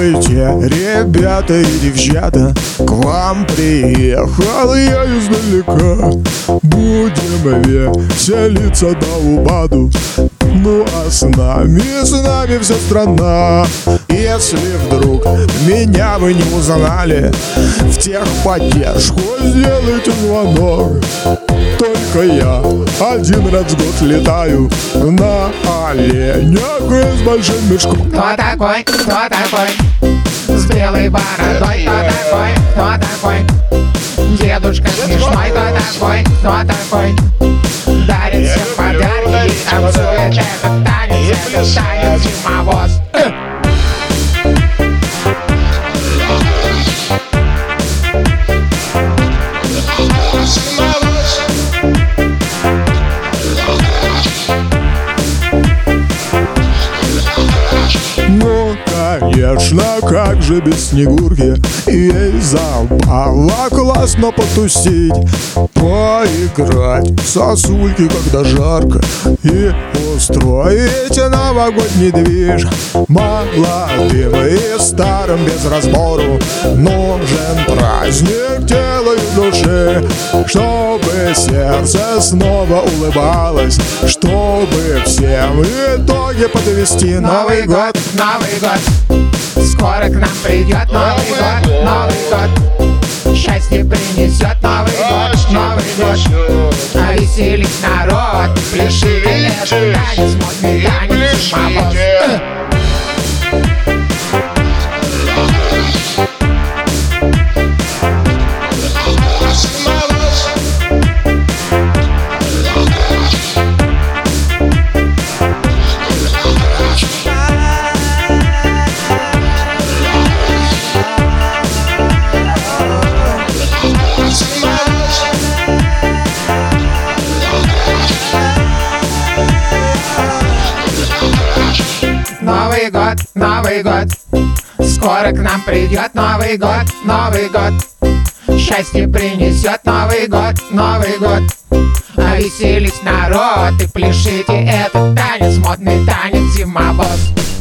Здравствуйте, ребята и девчата, к вам приехал я издалека. Будем веселиться до упаду, ну а с нами вся страна. Если вдруг меня вы не узнали, в техподдержку сделайте звонок. Только я один раз в год летаю на оленях и с большим мешком. Кто такой? Кто такой? С белой бородой. Кто такой? Дедушка смешной. Кто такой? Кто такой? Дарит всем подарки и танцует этот танец зимовоз. Ну, конечно, как же без Снегурки? Есть забава, классно потусить, поиграть в сосульки, когда жарко, и устроить новогодний движ. Молодым и старым без разбору нужен праздник тела и души, чтобы сердце снова улыбалось, чтобы всем в итоге подвести Новый год. Новый год, скоро к нам придет Новый год, Новый год, счастье принесет Новый год, Новый год. А веселись народ, пляшите этот танец, модный танец зимовоз. Новый год, Новый год, скоро к нам придет Новый год, Новый год, счастье принесет Новый год, Новый год. А веселись народ и пляшите этот танец, модный танец зимовоз.